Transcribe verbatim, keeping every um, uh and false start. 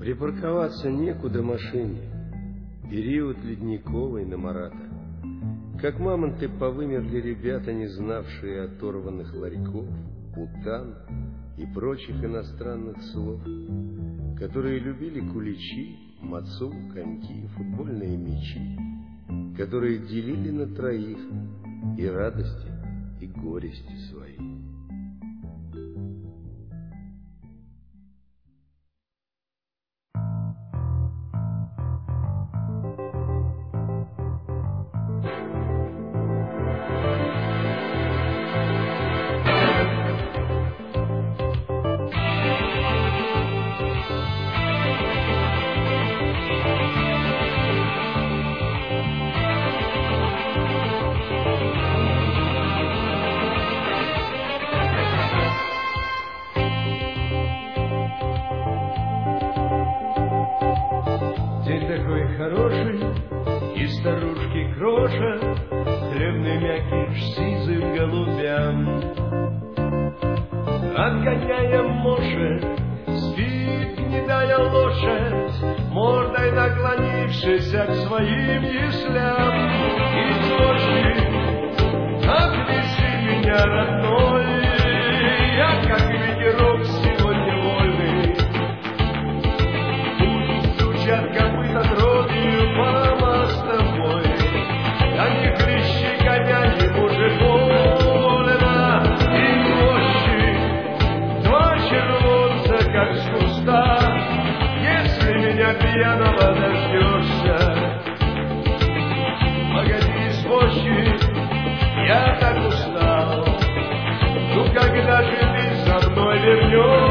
Припарковаться некуда машине. Период ледниковый на Марата. Как мамонты повымерли ребята, не знавшие оторванных ларьков, путан и прочих иностранных слов, которые любили куличи, мацу, коньки, футбольные мячи, которые делили на троих и радости, и горести свои. Хороший, и старушки кроша хлебный мякиш сизым голубям. Отгоняя мошек, спит гнедая лошадь, мордой наклонившись к своим яслям. И ночи, отвези меня, родной, я как ветерок сегодня вольный. Пусть стучат копыта дробью по мостовой, а не хлещи коня ему же больно. И ночи, два червонца, как с куста, если меня пьяного дождешься. Погоди, извозчик, я так устал, ну когда же ты за мной вернешься?